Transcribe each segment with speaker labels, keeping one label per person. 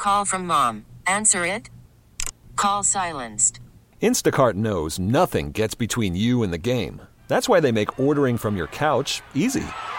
Speaker 1: Call from mom. Answer it. Call silenced.
Speaker 2: Instacart knows nothing gets between you and the game. That's why they make ordering from your couch easy.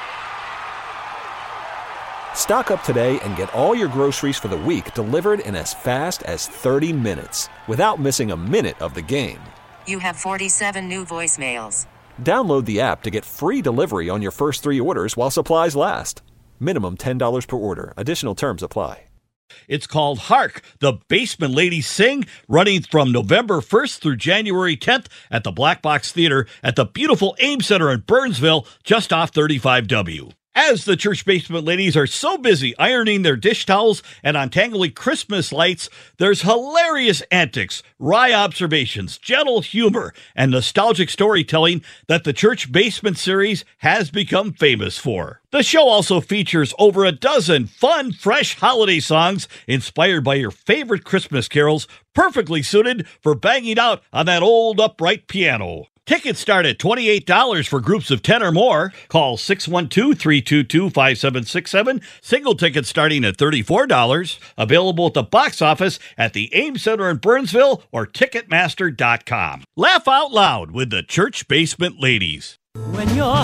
Speaker 2: Stock up today and get all your groceries for the week delivered in as fast as 30 minutes without missing a minute of the game.
Speaker 1: You have 47 new voicemails.
Speaker 2: Download the app to get free delivery on your first 3 orders while supplies last. Minimum $10 per order. Additional terms apply.
Speaker 3: It's called Hark, the Basement Ladies Sing, running from November 1st through January 10th at the Black Box Theater at the beautiful Ames Center in Burnsville, just off 35W. As the Church Basement Ladies are so busy ironing their dish towels and untangling Christmas lights, there's hilarious antics, wry observations, gentle humor, and nostalgic storytelling that the Church Basement series has become famous for. The show also features over a dozen fun, fresh holiday songs inspired by your favorite Christmas carols, perfectly suited for banging out on that old upright piano. Tickets start at $28 for groups of 10 or more. Call 612-322-5767. Single tickets starting at $34. Available at the box office at the Ames Center in Burnsville or Ticketmaster.com. Laugh out loud with the Church Basement Ladies.
Speaker 4: When you're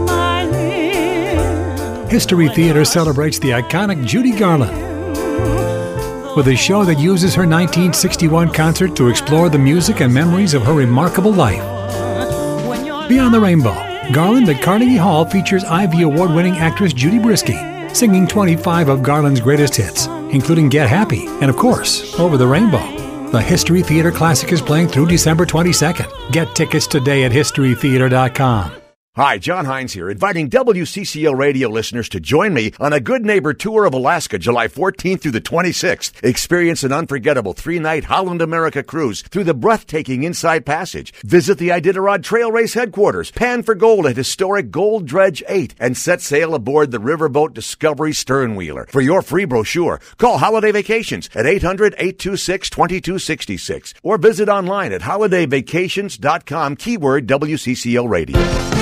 Speaker 4: smiling.
Speaker 5: History Theater celebrates the iconic Judy Garland with a show that uses her 1961 concert to explore the music and memories of her remarkable life. Beyond the Rainbow, Garland at Carnegie Hall features Ivy Award-winning actress Judy Briskey, singing 25 of Garland's greatest hits, including Get Happy and, of course, Over the Rainbow. The History Theater Classic is playing through December 22nd. Get tickets today at historytheater.com.
Speaker 6: Hi, John Hines here, inviting WCCO radio listeners to join me on a Good Neighbor Tour of Alaska, July 14th through the 26th. Experience an unforgettable 3-night Holland America cruise through the breathtaking Inside Passage. Visit the Iditarod Trail Race headquarters, pan for gold at historic Gold Dredge 8, and set sail aboard the riverboat Discovery Sternwheeler. For your free brochure, call Holiday Vacations at 800-826-2266 or visit online at holidayvacations.com, keyword WCCO Radio.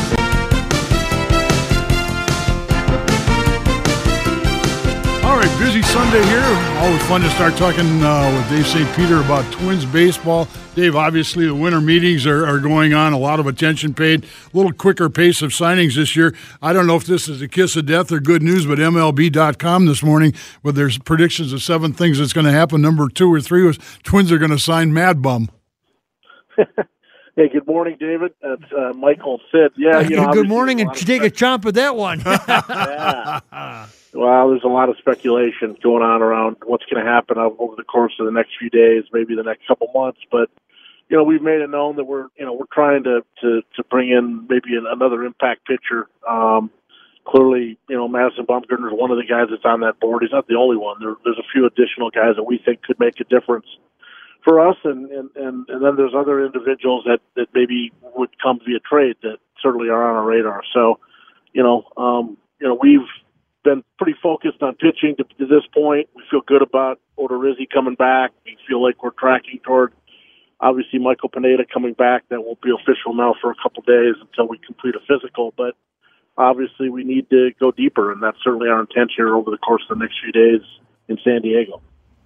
Speaker 7: All right, busy Sunday here. Always fun to start talking with Dave St. Peter about Twins baseball. Dave, obviously the winter meetings are going on, a lot of attention paid, a little quicker pace of signings this year. I don't know if this is a kiss of death or good news, but MLB.com this morning, with there's predictions of 7 things that's going to happen. Number 2 or 3 was Twins are going to sign Mad Bum.
Speaker 8: Hey, good morning, David. It's Michael Sid. Yeah,
Speaker 9: good morning, and take a chomp at that one.
Speaker 8: Yeah. Well, there's a lot of speculation going on around what's going to happen over the course of the next few days, maybe the next couple months. But we've made it known that we're trying to bring in maybe another impact pitcher. Clearly, Madison Bumgarner is one of the guys that's on that board. He's not the only one. There's a few additional guys that we think could make a difference for us, and then there's other individuals that maybe would come via trade that certainly are on our radar. So, we've been pretty focused on pitching to this point. We feel good about Odorizzi coming back. We feel like we're tracking toward, obviously, Michael Pineda coming back. That won't be official now for a couple days until we complete a physical, but obviously we need to go deeper, and that's certainly our intent here over the course of the next few days in San Diego.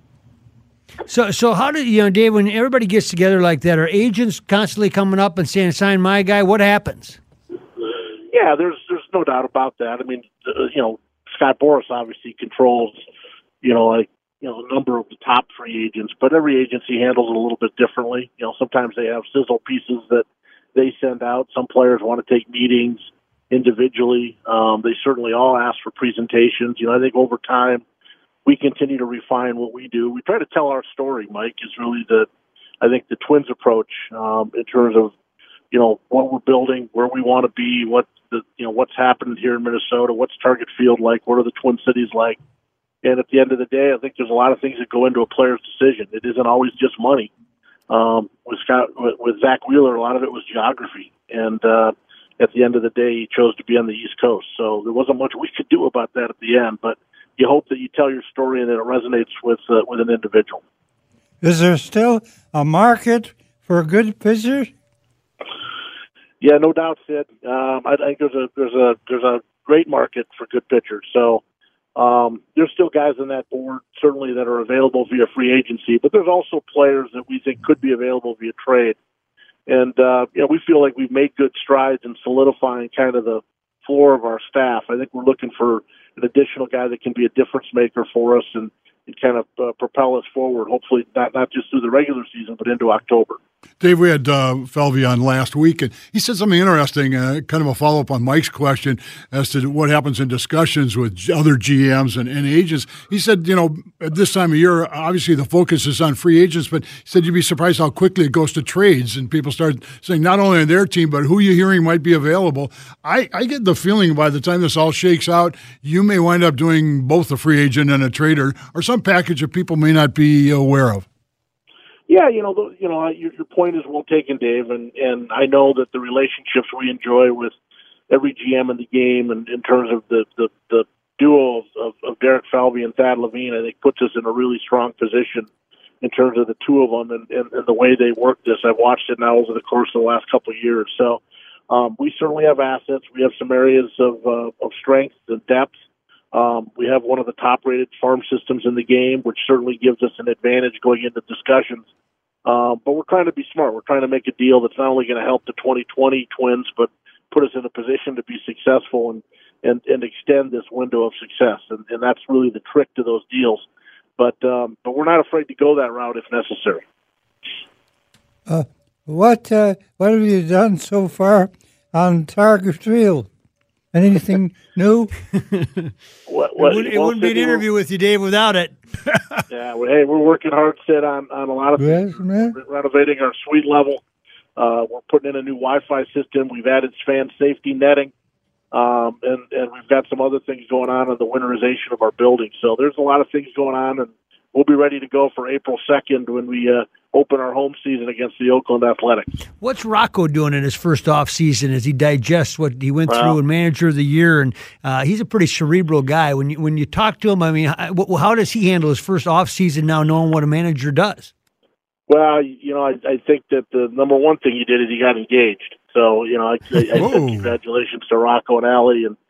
Speaker 9: So how do Dave, when everybody gets together like that, are agents constantly coming up and saying, sign my guy? What happens?
Speaker 8: Yeah, there's no doubt about that. I mean, Scott Boras obviously controls, a number of the top free agents, but every agency handles it a little bit differently. Sometimes they have sizzle pieces that they send out. Some players want to take meetings individually. They certainly all ask for presentations. I think over time, we continue to refine what we do. We try to tell our story, Mike, is really the Twins approach in terms of, what we're building, where we want to be, what's happened here in Minnesota, what's Target Field like, what are the Twin Cities like. And at the end of the day, I think there's a lot of things that go into a player's decision. It isn't always just money. With Zach Wheeler, a lot of it was geography. And at the end of the day, he chose to be on the East Coast. So there wasn't much we could do about that at the end. But you hope that you tell your story and that it resonates with an individual.
Speaker 9: Is there still a market for good pitchers?
Speaker 8: Yeah, no doubt, Sid. I think there's a great market for good pitchers. So, There's still guys on that board, certainly, that are available via free agency, but there's also players that we think could be available via trade. And, we feel like we've made good strides in solidifying kind of the floor of our staff. I think we're looking for an additional guy that can be a difference maker for us and kind of propel us forward, hopefully not just through the regular season, but into October.
Speaker 7: Dave, we had Falvey on last week, and he said something interesting, kind of a follow-up on Mike's question as to what happens in discussions with other GMs and agents. He said, at this time of year, obviously the focus is on free agents, but he said you'd be surprised how quickly it goes to trades, and people start saying not only on their team, but who you're hearing might be available. I get the feeling by the time this all shakes out, you may wind up doing both a free agent and a trader, or some package that people may not be aware of.
Speaker 8: Yeah, your point is well taken, Dave, and I know that the relationships we enjoy with every GM in the game, and in terms of the duo of Derek Falvey and Thad Levine, I think puts us in a really strong position in terms of the two of them and the way they work this. I've watched it now over the course of the last couple of years. So we certainly have assets. We have some areas of strength and depth. We have one of the top-rated farm systems in the game, which certainly gives us an advantage going into discussions. But we're trying to be smart. We're trying to make a deal that's not only going to help the 2020 Twins, but put us in a position to be successful and extend this window of success. And that's really the trick to those deals. But we're not afraid to go that route if necessary.
Speaker 4: What have you done so far on Target Field? Anything new?
Speaker 9: It wouldn't be an interview with you, Dave, without it.
Speaker 8: Yeah, we're working hard, Sid, on a lot of things. Renovating our suite level. We're putting in a new Wi-Fi system. We've added fan safety netting. And we've got some other things going on the winterization of our building. So there's a lot of things going on, and we'll be ready to go for April 2nd when we open our home season against the Oakland Athletics.
Speaker 9: What's Rocco doing in his first off season as he digests what he went through in Manager of the Year? And he's a pretty cerebral guy. When you talk to him, I mean, how does he handle his first off season now, knowing what a manager does?
Speaker 8: Well, I think that the number one thing he did is he got engaged. So, I said congratulations to Rocco and Allie, and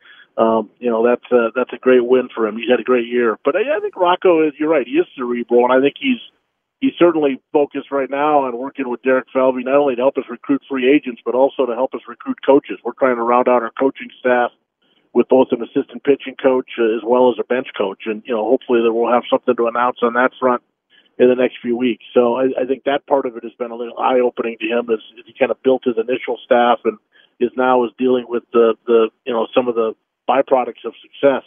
Speaker 8: that's a great win for him. He's had a great year. But I think Rocco you're right, he is cerebral, and I think he's certainly focused right now on working with Derek Falvey, not only to help us recruit free agents, but also to help us recruit coaches. We're trying to round out our coaching staff with both an assistant pitching coach as well as a bench coach. And, hopefully that we'll have something to announce on that front in the next few weeks. So I think that part of it has been a little eye-opening to him as he kind of built his initial staff and is dealing with the some of the byproducts of success.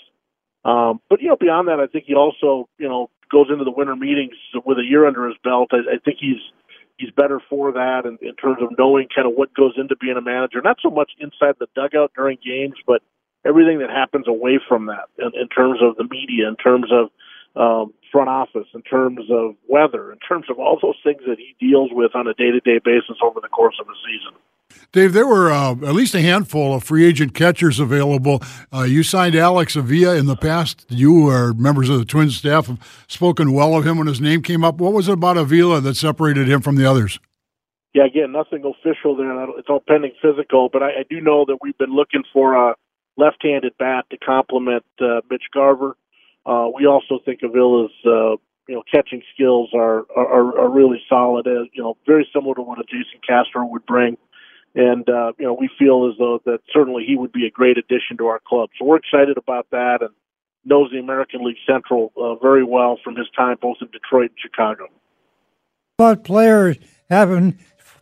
Speaker 8: But beyond that, I think he also, goes into the winter meetings with a year under his belt. I think he's better for that in terms of knowing kind of what goes into being a manager, not so much inside the dugout during games, but everything that happens away from that in terms of the media, in terms of front office, in terms of weather, in terms of all those things that he deals with on a day-to-day basis over the course of a season.
Speaker 7: Dave, there were at least a handful of free agent catchers available. You signed Alex Avila in the past. You or members of the Twins staff have spoken well of him when his name came up. What was it about Avila that separated him from the others?
Speaker 8: Yeah, again, nothing official there. It's all pending physical, but I do know that we've been looking for a left-handed bat to complement Mitch Garver. We also think Avila's catching skills are really solid. Very similar to what a Jason Castro would bring. And, we feel as though that certainly he would be a great addition to our club. So we're excited about that and knows the American League Central very well from his time both in Detroit and Chicago.
Speaker 4: About players having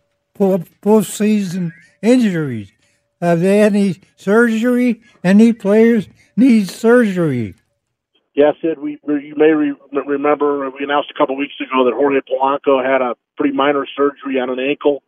Speaker 4: postseason injuries, have they had any surgery? Any players need surgery?
Speaker 8: Yes, Sid, you may remember we announced a couple weeks ago that Jorge Polanco had a pretty minor surgery on an ankle.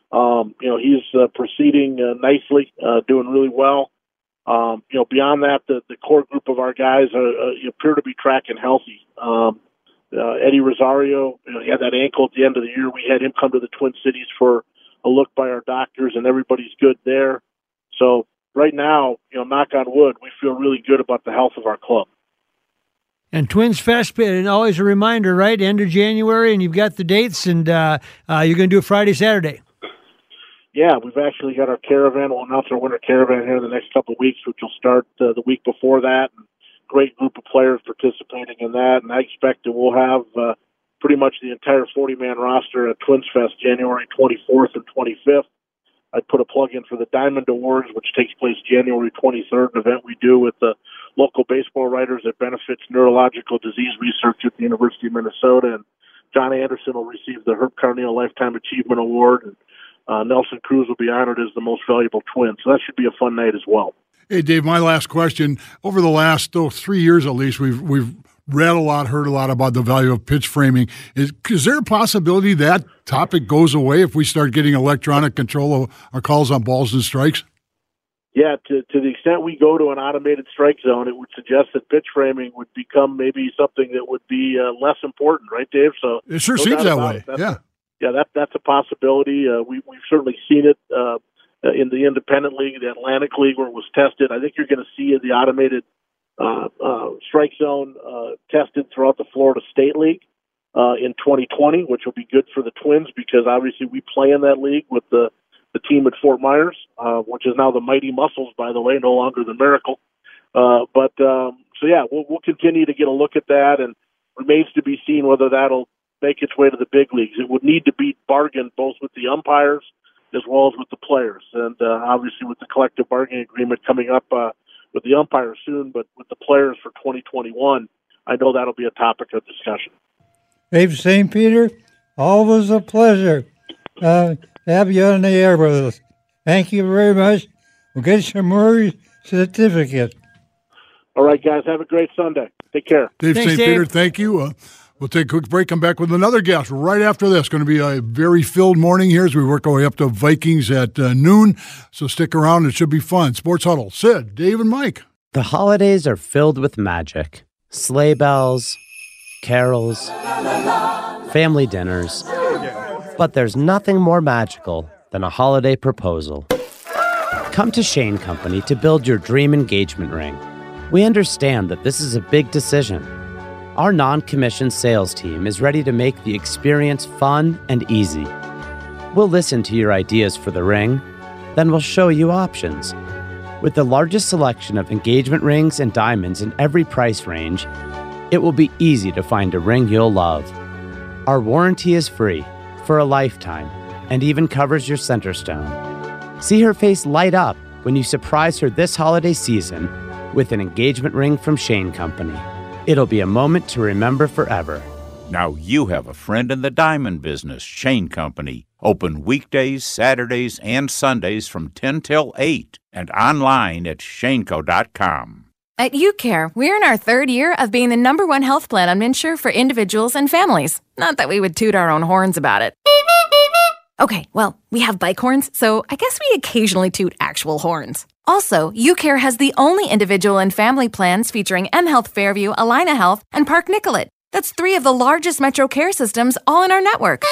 Speaker 8: He's proceeding nicely, doing really well. Beyond that, the core group of our guys appear to be tracking healthy. Eddie Rosario, he had that ankle at the end of the year. We had him come to the Twin Cities for a look by our doctors, and everybody's good there. So right now, knock on wood, we feel really good about the health of our club.
Speaker 9: And Twins Fest, and always a reminder, right? End of January, and you've got the dates, and you're going to do it Friday, Saturday.
Speaker 8: Yeah, we've actually got our caravan. We'll announce our winter caravan here in the next couple of weeks, which will start the week before that. And great group of players participating in that, and I expect that we'll have pretty much the entire 40-man roster at Twins Fest January 24th and 25th. I'd put a plug in for the Diamond Awards, which takes place January 23rd, an event we do with the local baseball writers that benefits neurological disease research at the University of Minnesota. And John Anderson will receive the Herb Carneal Lifetime Achievement Award, and Nelson Cruz will be honored as the most valuable Twin. So that should be a fun night as well.
Speaker 7: Hey, Dave, my last question. Over the last 3 years at least, we've read a lot, heard a lot about the value of pitch framing. Is there a possibility that topic goes away if we start getting electronic control of our calls on balls and strikes?
Speaker 8: Yeah, to the extent we go to an automated strike zone, it would suggest that pitch framing would become maybe something that would be less important, right, Dave? So
Speaker 7: it sure seems that way.
Speaker 8: That's a possibility. We've certainly seen it in the Independent League, the Atlantic League, where it was tested. I think you're going to see the automated strike zone tested throughout the Florida State League in 2020, which will be good for the Twins because obviously we play in that league with the team at Fort Myers, which is now the Mighty Muscles, by the way, no longer the Miracle. We'll continue to get a look at that, and remains to be seen whether that'll make its way to the big leagues. It would need to be bargained both with the umpires as well as with the players, and obviously with the collective bargaining agreement coming up with the umpires soon, but with the players for 2021, I know that'll be a topic of discussion.
Speaker 4: Dave St. Peter, always a pleasure have you on the air with us. Thank you very much. We'll get your Murray certificate.
Speaker 8: All right, guys, have a great Sunday. Take care.
Speaker 7: Dave St. Peter, thank you. We'll take a quick break, come back with another guest right after this. Going to be a very filled morning here as we work our way up to Vikings at noon. So stick around. It should be fun. Sports Huddle. Sid, Dave, and Mike.
Speaker 10: The holidays are filled with magic. Sleigh bells, carols, family dinners. But there's nothing more magical than a holiday proposal. Come to Shane Company to build your dream engagement ring. We understand that this is a big decision. Our non-commissioned sales team is ready to make the experience fun and easy. We'll listen to your ideas for the ring, then we'll show you options. With the largest selection of engagement rings and diamonds in every price range, it will be easy to find a ring you'll love. Our warranty is free for a lifetime and even covers your center stone. See her face light up when you surprise her this holiday season with an engagement ring from Shane Company. It'll be a moment to remember forever.
Speaker 11: Now you have a friend in the diamond business, Shane Company. Open weekdays, Saturdays, and Sundays from 10 till 8 and online at shaneco.com.
Speaker 12: At UCare, we're in our third year of being the #1 health plan on MNsure for individuals and families. Not that we would toot our own horns about it. Okay, well, we have bike horns, so I guess we occasionally toot actual horns. Also, UCare has the only individual and family plans featuring mHealth Fairview, Allina Health, and Park Nicollet. That's 3 of the largest Metro Care systems all in our network.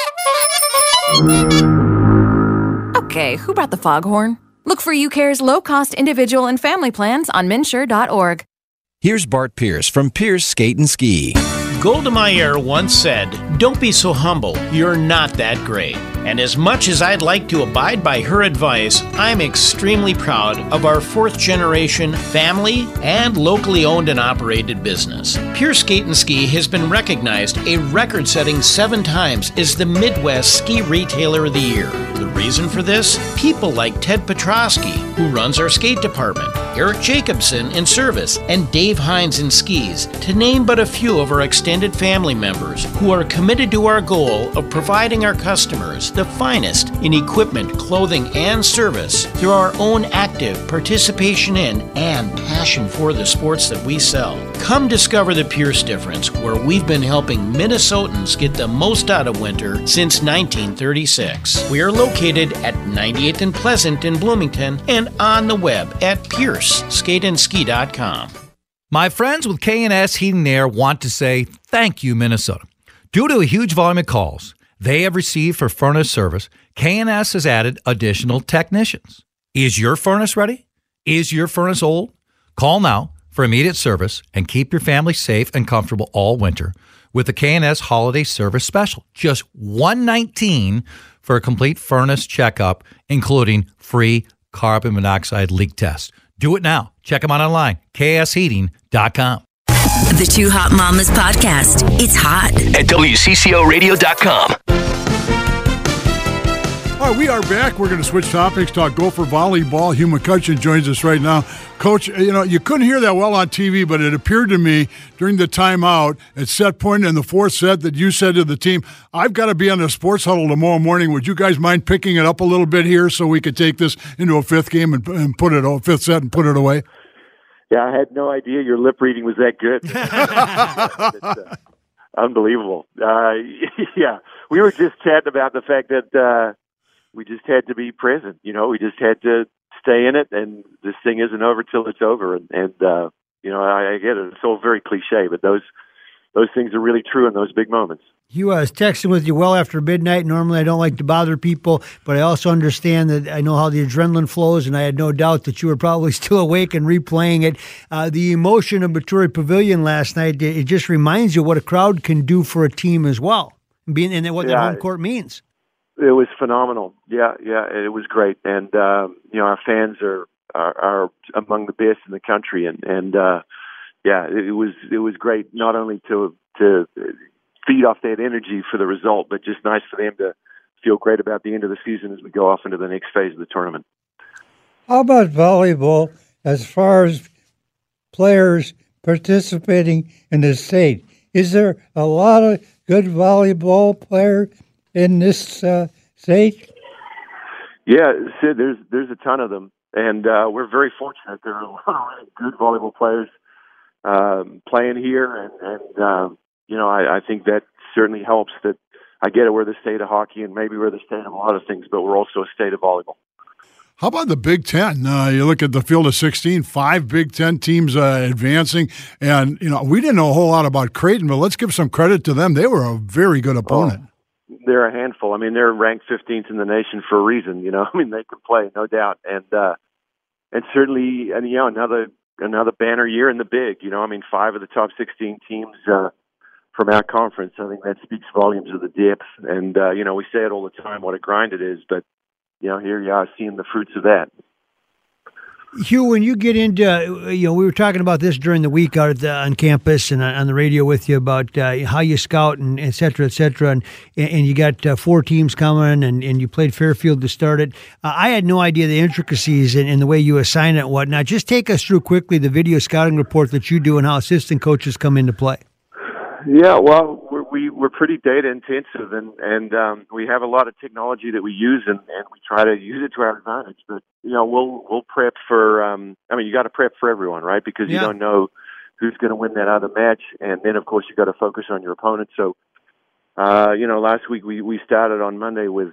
Speaker 12: Okay, who brought the foghorn? Look for UCare's low-cost individual and family plans on MNsure.org.
Speaker 13: Here's Bart Pierce from Pierce Skate and Ski.
Speaker 14: Golda Meir once said, "Don't be so humble, you're not that great." And as much as I'd like to abide by her advice, I'm extremely proud of our 4th-generation family and locally owned and operated business. Pierce Skate and Ski has been recognized a record-setting 7 times as the Midwest Ski Retailer of the Year. The reason for this? People like Ted Petrosky, who runs our skate department, Eric Jacobson in service, and Dave Hines in skis, to name but a few of our extended family members who are committed to our goal of providing our customers the finest in equipment, clothing, and service through our own active participation in and passion for the sports that we sell. Come discover the Pierce difference, where we've been helping Minnesotans get the most out of winter since 1936. We are located at 98th and Pleasant in Bloomington and on the web at pierceskateandski.com.
Speaker 15: My friends with K&S Heating and Air want to say thank you, Minnesota. Due to a huge volume of calls they have received for furnace service, K&S has added additional technicians. Is your furnace ready? Is your furnace old? Call now for immediate service and keep your family safe and comfortable all winter with the K&S Holiday Service Special. Just $119 for a complete furnace checkup, including free carbon monoxide leak test. Do it now. Check them out online, ksheating.com.
Speaker 16: The Two Hot Mamas podcast. It's hot.
Speaker 17: At WCCORadio.com.
Speaker 7: All right, we are back. We're going to switch topics, talk Gopher volleyball. Hugh McCutcheon joins us right now. Coach, you couldn't hear that well on TV, but it appeared to me during the timeout at set point in the fourth set that you said to the team, I've got to be on the sports huddle tomorrow morning. Would you guys mind picking it up a little bit here so we could take this into a fifth game and put it on fifth set and put it away?
Speaker 18: Yeah, I had no idea your lip reading was that good. It's, unbelievable. Yeah, we were just chatting about the fact that we just had to be present. We just had to stay in it, and this thing isn't over till it's over. And I get it. It's all very cliche, but those things are really true in those big moments.
Speaker 9: Hugh, I was texting with you well after midnight. Normally I don't like to bother people, but I also understand that I know how the adrenaline flows, and I had no doubt that you were probably still awake and replaying it. The emotion of Baturi Pavilion last night, it just reminds you what a crowd can do for a team as well, and what the home court means.
Speaker 18: It was phenomenal. Yeah, it was great. And, our fans are among the best in the country. And it was great not only to feed off that energy for the result, but just nice for them to feel great about the end of the season as we go off into the next phase of the tournament.
Speaker 4: How about volleyball as far as players participating in the state? Is there a lot of good volleyball players in this state?
Speaker 18: Yeah, Sid, there's a ton of them, and we're very fortunate. There are a lot of really good volleyball players playing here, and I think that certainly helps. That I get it, we're the state of hockey, and maybe we're the state of a lot of things, but we're also a state of volleyball.
Speaker 7: How about the Big Ten? You look at the field of 16, 5 Big Ten teams advancing, and we didn't know a whole lot about Creighton, but let's give some credit to them. They were a very good opponent.
Speaker 18: They're a handful. I mean, they're ranked 15th in the nation for a reason. They can play, no doubt, and certainly, another banner year in the Big. 5 of the top 16 teams from our conference. I think that speaks volumes of the depth. And we say it all the time, what a grind it is, but here you are seeing the fruits of that.
Speaker 9: Hugh, when you get into, we were talking about this during the week out on campus and on the radio with you about how you scout and et cetera, and you got 4 teams coming and you played Fairfield to start it. I had no idea the intricacies and the way you assign it and whatnot. Just take us through quickly the video scouting report that you do and how assistant coaches come into play.
Speaker 18: Yeah, well, we're pretty data intensive, and we have a lot of technology that we use, and we try to use it to our advantage. But we'll prep for. You got to prep for everyone, right? Because you don't know who's going to win that other match, and then of course you got to focus on your opponent. So, last week we started on Monday with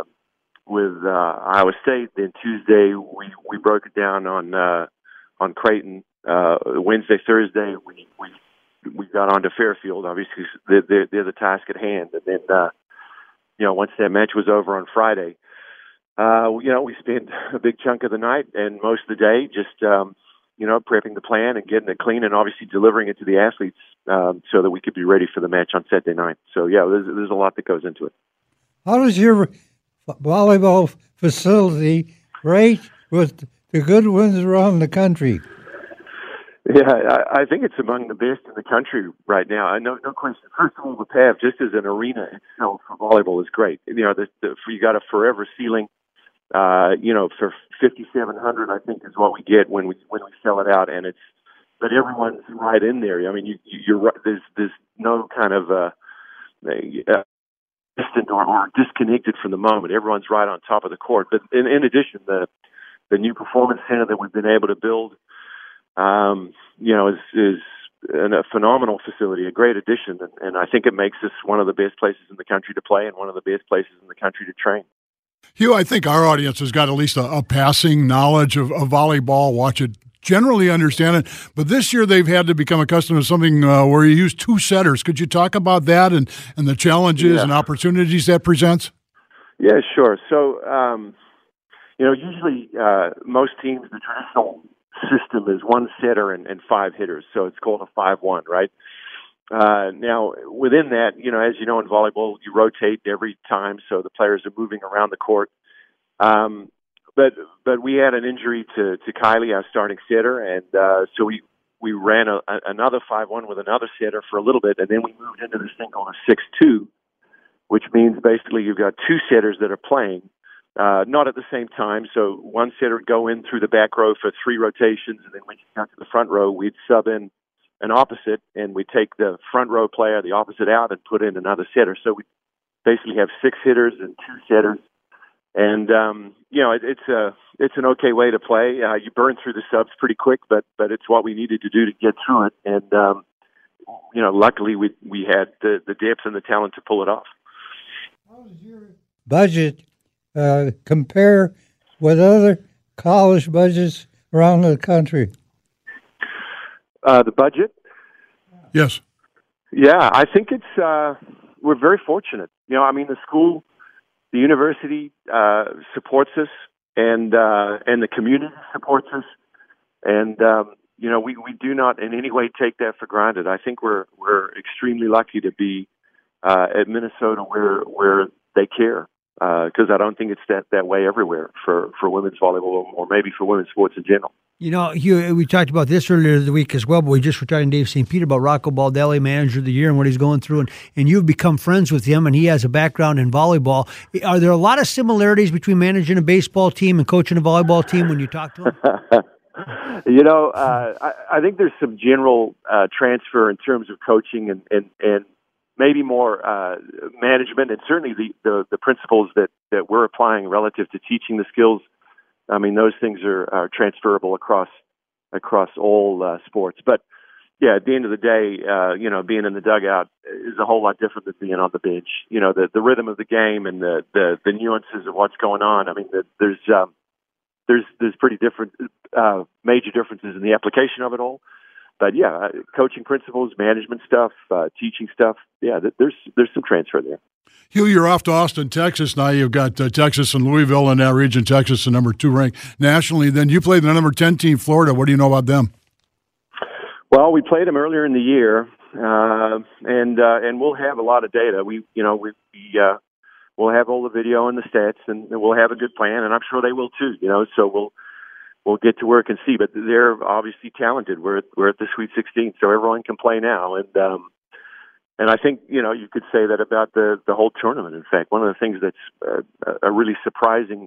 Speaker 18: Iowa State. Then Tuesday we broke it down on Creighton. Wednesday, Thursday we got on to Fairfield. Obviously, they're the task at hand. And then, once that match was over on Friday, we spent a big chunk of the night and most of the day just, prepping the plan and getting it clean and obviously delivering it to the athletes so that we could be ready for the match on Saturday night. So, there's a lot that goes into it.
Speaker 4: How does your volleyball facility rate with the good ones around the country?
Speaker 18: Yeah, I think it's among the best in the country right now. No question. First of all, the PAV, just as an arena itself for volleyball, is great. You got a forever ceiling. For 5,700, I think is what we get when we sell it out, and but everyone's right in there. I mean, you're right. There's no kind of distant or disconnected from the moment. Everyone's right on top of the court. But in addition, the new performance center that we've been able to build. Is a phenomenal facility, a great addition, and I think it makes us one of the best places in the country to play and one of the best places in the country to train.
Speaker 7: Hugh, I think our audience has got at least a passing knowledge of volleyball, watch it, generally understand it, but this year they've had to become accustomed to something where you use 2 setters. Could you talk about that and the challenges and opportunities that presents?
Speaker 18: Yeah, sure. So, usually most teams, the traditional system is 1 setter and 5 hitters, so it's called a 5-1, right? Now, within that, as you know, in volleyball, you rotate every time, so the players are moving around the court. But we had an injury to Kylie, our starting setter, and so we we ran another 5-1 with another setter for a little bit, and then we moved into this thing called a 6-2, which means basically you've got two setters that are playing, not at the same time. So one setter would go in through the back row for 3 rotations, and then when you got to the front row, we'd sub in an opposite, and we'd take the front row player, the opposite out, and put in another setter. So we basically have 6 hitters and 2 setters. And, it's an okay way to play. You burn through the subs pretty quick, but it's what we needed to do to get through it. And, luckily we had the depth and the talent to pull it off.
Speaker 4: How does your budget compare with other college budgets around the country?
Speaker 18: The budget?
Speaker 7: Yes.
Speaker 18: Yeah, I think it's, we're very fortunate. The school, the university supports us, and the community supports us, and we do not in any way take that for granted. I think we're extremely lucky to be at Minnesota where they care, because I don't think it's that way everywhere for women's volleyball, or maybe for women's sports in general.
Speaker 9: Hugh, we talked about this earlier the week as well, but we just were talking to Dave St. Peter about Rocco Baldelli, Manager of the Year, and what he's going through, and you've become friends with him, and he has a background in volleyball. Are there a lot of similarities between managing a baseball team and coaching a volleyball team when you talk to him?
Speaker 18: I think there's some general transfer in terms of coaching and maybe more management, and certainly the principles that we're applying relative to teaching the skills. I mean, those things are transferable across all sports. But yeah, at the end of the day, being in the dugout is a whole lot different than being on the bench. The rhythm of the game and the nuances of what's going on. I mean, there's pretty different major differences in the application of it all. But yeah, coaching principles, management stuff, teaching stuff. Yeah, there's some transfer there.
Speaker 7: Hugh, you're off to Austin, Texas now. You've got Texas and Louisville in that region. Texas, the number 2 ranked nationally. Then you played the number 10 team, Florida. What do you know about them?
Speaker 18: Well, we played them earlier in the year, and we'll have a lot of data. We'll have all the video and the stats, and we'll have a good plan, and I'm sure they will too. So we'll get to work and see. But they're obviously talented. We're at the Sweet 16, so everyone can play now, and I think, you could say that about the whole tournament. In fact, one of the things that's a really surprising,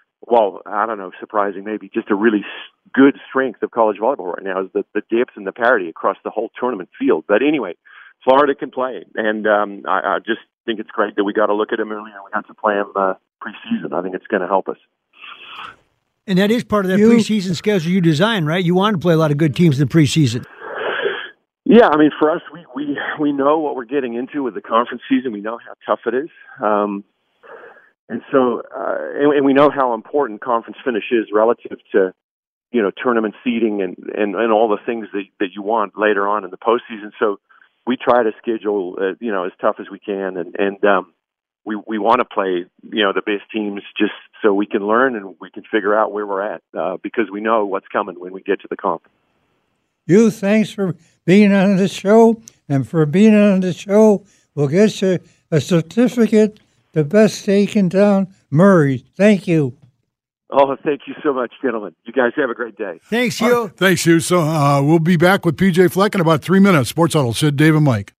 Speaker 18: maybe just a really good strength of college volleyball right now is the depth and the parity across the whole tournament field. But anyway, Florida can play, and I just think it's great that we got to look at them earlier and we got to play them preseason. I think it's going to help us.
Speaker 9: And that is part of that preseason schedule you designed, right? You want to play a lot of good teams in the preseason.
Speaker 18: Yeah, I mean, for us, we know what we're getting into with the conference season. We know how tough it is, and so and we know how important conference finish is relative to tournament seeding and all the things that you want later on in the postseason. So we try to schedule as tough as we can, and we want to play the best teams just so we can learn and we can figure out where we're at because we know what's coming when we get to the conference.
Speaker 4: Hugh, thanks for being on the show. And for being on the show, we'll get you a certificate, the best steak in town, Murray. Thank you.
Speaker 18: Oh, thank you so much, gentlemen. You guys have a great day.
Speaker 9: Thanks, Hugh.
Speaker 7: Thanks, Hugh. So we'll be back with PJ Fleck in about 3 minutes. Sports Huddle, Sid, Dave, and Mike.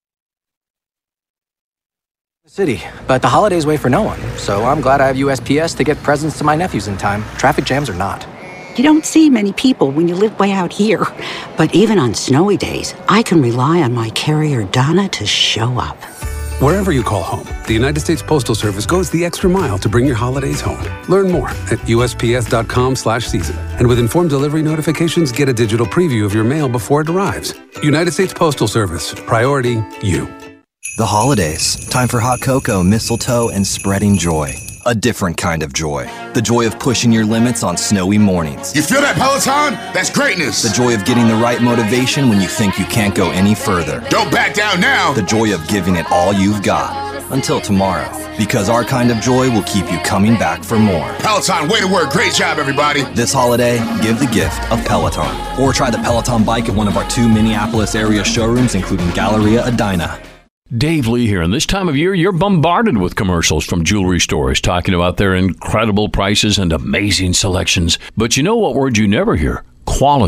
Speaker 19: City, but the holidays wait for no one. So I'm glad I have USPS to get presents to my nephews in time. Traffic jams or not.
Speaker 20: You don't see many people when you live way out here. But even on snowy days, I can rely on my carrier Donna to show up.
Speaker 21: Wherever you call home, the United States Postal Service goes the extra mile to bring your holidays home. Learn more at USPS.com/season. And with informed delivery notifications, get a digital preview of your mail before it arrives. United States Postal Service. Priority you.
Speaker 22: The holidays. Time for hot cocoa, mistletoe, and spreading joy. A different kind of joy. The joy of pushing your limits on snowy mornings.
Speaker 23: You feel that, Peloton? That's greatness.
Speaker 22: The joy of getting the right motivation when you think you can't go any further.
Speaker 23: Don't back down now.
Speaker 22: The joy of giving it all you've got. Until tomorrow. Because our kind of joy will keep you coming back for more.
Speaker 23: Peloton, way to work. Great job, everybody.
Speaker 22: This holiday, give the gift of Peloton. Or try the Peloton bike at one of our 2 Minneapolis area showrooms, including Galleria Edina.
Speaker 24: Dave Lee here, and this time of year, you're bombarded with commercials from jewelry stores talking about their incredible prices and amazing selections. But you know what word you never hear? Quality.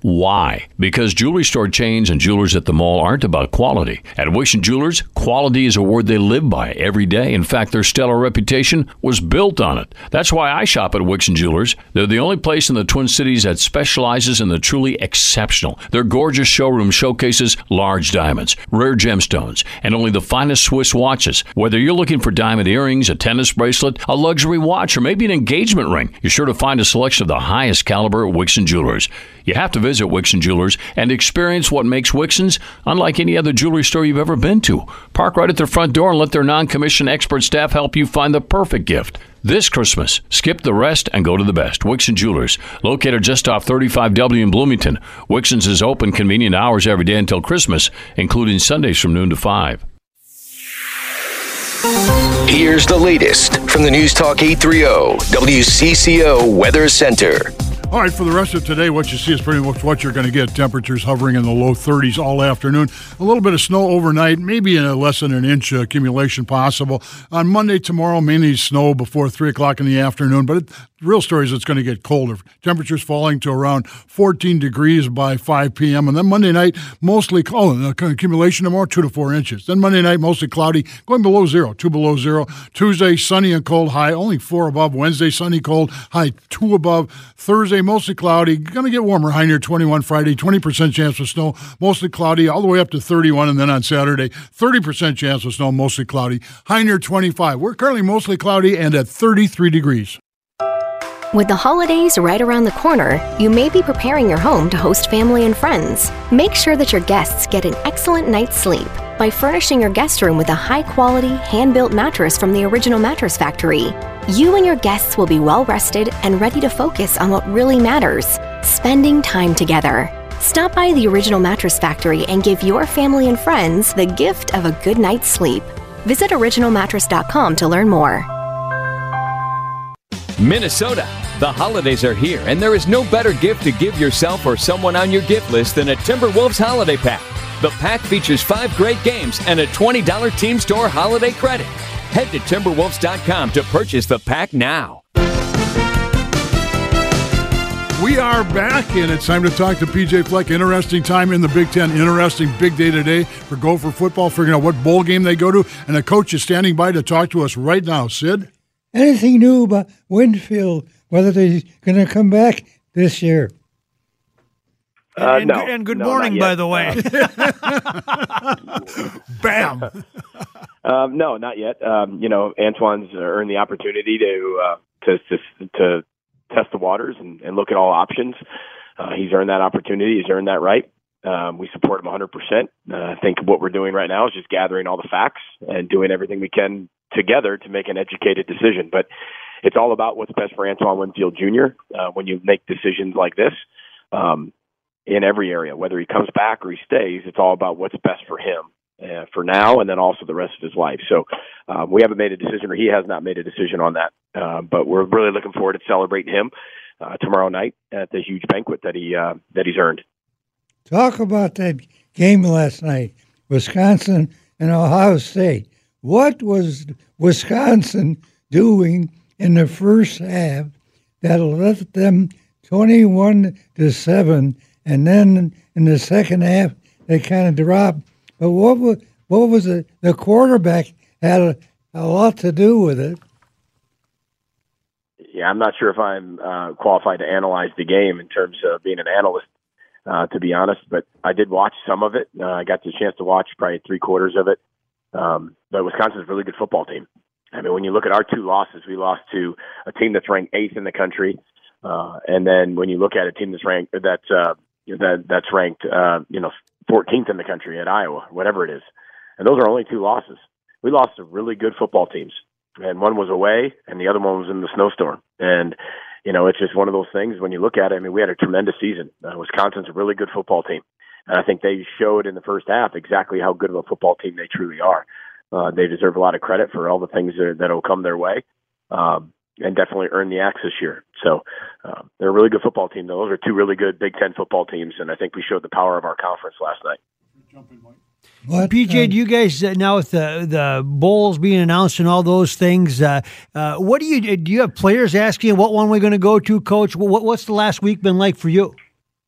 Speaker 24: Why? Because jewelry store chains and jewelers at the mall aren't about quality. At Wixon Jewelers, quality is a word they live by every day. In fact, their stellar reputation was built on it. That's why I shop at Wixon Jewelers. They're the only place in the Twin Cities that specializes in the truly exceptional. Their gorgeous showroom showcases large diamonds, rare gemstones, and only the finest Swiss watches. Whether you're looking for diamond earrings, a tennis bracelet, a luxury watch, or maybe an engagement ring, you're sure to find a selection of the highest caliber at Wixon Jewelers. You have to visit Wixon Jewelers and experience what makes Wixon's unlike any other jewelry store you've ever been to. Park right at their front door and let their non-commissioned expert staff help you find the perfect gift. This Christmas, skip the rest and go to the best. Wixon Jewelers, located just off 35W in Bloomington. Wixon's is open convenient hours every day until Christmas, including Sundays from noon to 5.
Speaker 17: Here's the latest from the News Talk 830 WCCO Weather Center.
Speaker 7: All right, for the rest of today, what you see is pretty much what you're going to get. Temperatures hovering in the low 30s all afternoon. A little bit of snow overnight, maybe less than an inch accumulation possible. On Monday, tomorrow, mainly snow before 3 o'clock in the afternoon. But the real story is it's going to get colder. Temperatures falling to around 14 degrees by 5 p.m. And then Monday night, mostly accumulation tomorrow, 2 to 4 inches. Then Monday night, mostly cloudy, going below zero, 2 below zero. Tuesday, sunny and cold, high only 4 above. Wednesday, sunny, cold, high 2 above. Thursday, mostly cloudy, going to get warmer, high near 21 Friday, 20% chance of snow, mostly cloudy, all the way up to 31, and then on Saturday, 30% chance of snow, mostly cloudy, high near 25. We're currently mostly cloudy and at 33 degrees.
Speaker 1: With the holidays right around the corner, you may be preparing your home to host family and friends. Make sure that your guests get an excellent night's sleep by furnishing your guest room with a high-quality, hand-built mattress from the Original Mattress Factory. You and your guests will be well-rested and ready to focus on what really matters, spending time together. Stop by the Original Mattress Factory and give your family and friends the gift of a good night's sleep. Visit originalmattress.com to learn more.
Speaker 2: Minnesota, the holidays are here, and there is no better gift to give yourself or someone on your gift list than a Timberwolves holiday pack. The pack features 5 great games and a $20 team store holiday credit. Head to Timberwolves.com to purchase the pack now.
Speaker 7: We are back, and it's time to talk to PJ Fleck. Interesting time in the Big Ten. Interesting big day today for Gopher football, figuring out what bowl game they go to. And a coach is standing by to talk to us right now. Sid?
Speaker 4: Anything new about Winfield, whether they're going to come back this year?
Speaker 9: No.
Speaker 3: And
Speaker 9: good morning, by the way.
Speaker 7: Bam.
Speaker 3: No, not yet. Antoine's earned the opportunity to test the waters and look at all options. He's earned that opportunity. He's earned that right. We support him 100%. I think what we're doing right now is just gathering all the facts and doing everything we can together to make an educated decision. But it's all about what's best for Antoine Winfield Jr. When you make decisions like this. In every area, whether he comes back or he stays, it's all about what's best for him for now and then also the rest of his life. So we haven't made a decision, or he has not made a decision on that. But we're really looking forward to celebrating him tomorrow night at the huge banquet that he's earned.
Speaker 4: Talk about that game last night, Wisconsin and Ohio State. What was Wisconsin doing in the first half that let them 21-7? And then in the second half, they kind of dropped. But what was it? The quarterback had a lot to do with it.
Speaker 3: Yeah, I'm not sure if I'm qualified to analyze the game in terms of being an analyst, to be honest. But I did watch some of it. I got the chance to watch probably 3/4 of it. But Wisconsin's a really good football team. I mean, when you look at our 2 losses, we lost to a team that's ranked 8th in the country. And then when you look at a team that's ranked 14th in the country at Iowa, whatever it is, and those are only 2 losses. We lost to really good football teams, and one was away, and the other one was in the snowstorm. And it's just one of those things. When you look at it, I mean, we had a tremendous season. Wisconsin's a really good football team, and I think they showed in the first half exactly how good of a football team they truly are. They deserve a lot of credit for all the things that will come their way. And definitely earned the axe this year. So they're a really good football team. Those are 2 really good Big Ten football teams, and I think we showed the power of our conference last night.
Speaker 9: PJ, do you guys, now with the bowls being announced and all those things, what do you have players asking what one we're going to go to, Coach? What's the last week been like for you?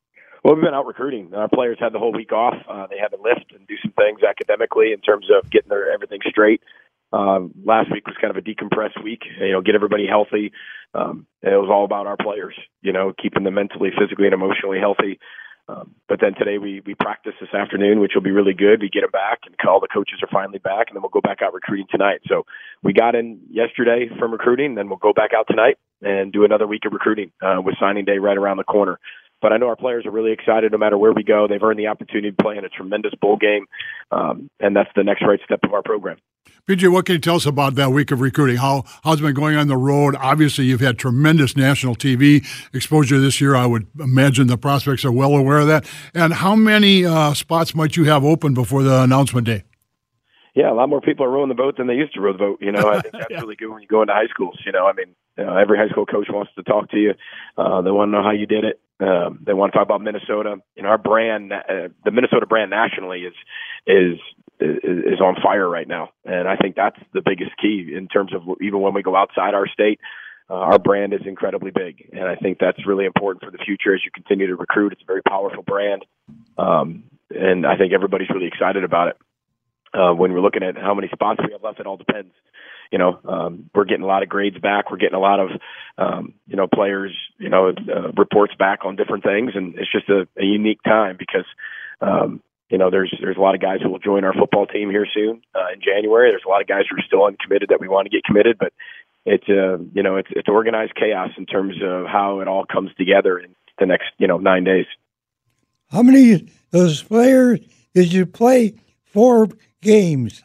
Speaker 3: Well, we've been out recruiting. Our players had the whole week off. They had to lift and do some things academically in terms of getting everything straight. Last week was kind of a decompressed week, get everybody healthy. It was all about our players, keeping them mentally, physically, and emotionally healthy. But then today we practice this afternoon, which will be really good. We get them back, and all the coaches are finally back, and then we'll go back out recruiting tonight. So we got in yesterday from recruiting, then we'll go back out tonight and do another week of recruiting with signing day right around the corner. But I know our players are really excited no matter where we go. They've earned the opportunity to play in a tremendous bowl game, and that's the next right step of our program.
Speaker 7: PJ, what can you tell us about that week of recruiting? How's it been going on the road? Obviously, you've had tremendous national TV exposure this year. I would imagine the prospects are well aware of that. And how many spots might you have open before the announcement day?
Speaker 3: Yeah, a lot more people are rowing the boat than they used to row the boat. I think that's really good when you go into high schools. Every high school coach wants to talk to you. They want to know how you did it. They want to talk about Minnesota. Our brand, the Minnesota brand nationally is on fire right now. And I think that's the biggest key in terms of even when we go outside our state, our brand is incredibly big. And I think that's really important for the future as you continue to recruit. It's a very powerful brand. And I think everybody's really excited about it. When we're looking at how many spots we have left, it all depends. We're getting a lot of grades back. We're getting a lot of, players, reports back on different things. And it's just a unique time because, there's a lot of guys who will join our football team here soon in January. There's a lot of guys who are still uncommitted that we want to get committed, but it's organized chaos in terms of how it all comes together in the next, 9 days.
Speaker 4: How many of those players did you play 4 games?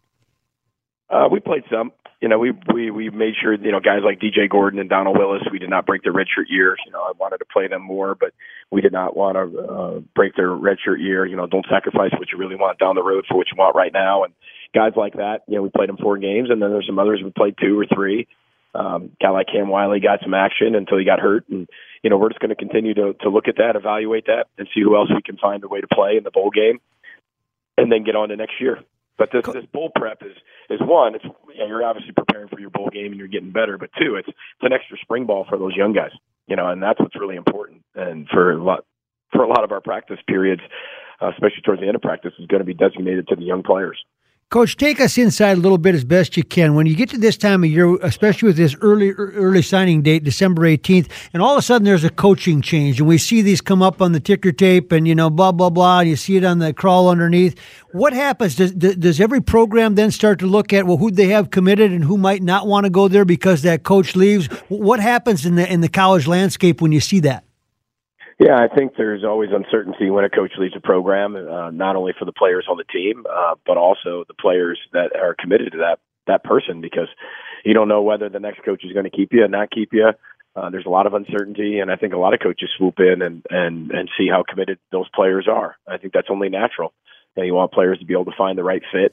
Speaker 3: We played some. We made sure, guys like DJ Gordon and Donald Willis, we did not break their redshirt year. I wanted to play them more, but we did not want to break their redshirt year. Don't sacrifice what you really want down the road for what you want right now. And guys like that, we played them 4 games, and then there's some others we played 2 or 3. Guy like Cam Wiley got some action until he got hurt. And, we're just going to continue to look at that, evaluate that, and see who else we can find a way to play in the bowl game and then get on to next year. But this bowl prep is one. It's you're obviously preparing for your bowl game and you're getting better. But 2, it's an extra spring ball for those young guys. And that's what's really important. And for a lot of our practice periods, especially towards the end of practice, is going to be designated to the young players.
Speaker 9: Coach, take us inside a little bit as best you can. When you get to this time of year, especially with this early signing date, December 18th, and all of a sudden there's a coaching change, and we see these come up on the ticker tape and, blah, blah, blah, and you see it on the crawl underneath. What happens? Does every program then start to look at, who they have committed and who might not want to go there because that coach leaves? What happens in the college landscape when you see that?
Speaker 3: Yeah, I think there's always uncertainty when a coach leaves a program, not only for the players on the team, but also the players that are committed to that person, because you don't know whether the next coach is going to keep you or not keep you. There's a lot of uncertainty, and I think a lot of coaches swoop in and see how committed those players are. I think that's only natural. You want players to be able to find the right fit.